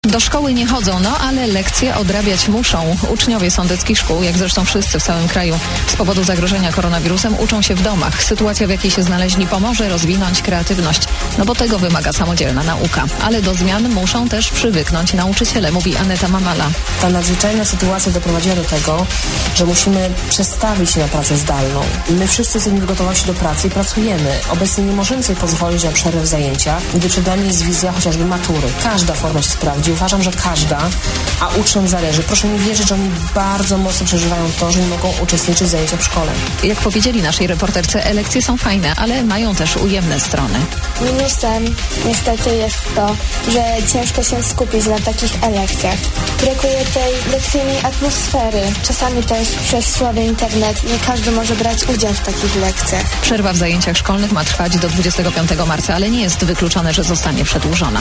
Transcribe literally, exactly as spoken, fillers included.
Do szkoły nie chodzą, no ale lekcje odrabiać muszą. Uczniowie sądeckich szkół, jak zresztą wszyscy w całym kraju, z powodu zagrożenia koronawirusem uczą się w domach. Sytuacja, w jakiej się znaleźli, pomoże rozwinąć kreatywność, no bo tego wymaga samodzielna nauka. Ale do zmian muszą też przywyknąć nauczyciele, mówi Aneta Mamala. Ta nadzwyczajna sytuacja doprowadziła do tego, że musimy przestawić się na pracę zdalną. My wszyscy jesteśmy w gotowości do pracy i pracujemy. Obecnie nie możemy sobie pozwolić na przerwę w zajęciach, gdy przed nami jest wizja chociażby matury. Każda forma się sprawdzi. Uważam, że każda, a uczniom zależy. Proszę mi wierzyć, że oni bardzo mocno przeżywają to, że nie mogą uczestniczyć w zajęciach w szkole. Jak powiedzieli naszej reporterce, lekcje są fajne, ale mają też ujemne strony. Minusem niestety jest to, że ciężko się skupić na takich lekcjach. Brakuje tej lekcyjnej atmosfery. Czasami też przez słaby internet nie każdy może brać udział w takich lekcjach. Przerwa w zajęciach szkolnych ma trwać do dwudziestego piątego marca, ale nie jest wykluczone, że zostanie przedłużona.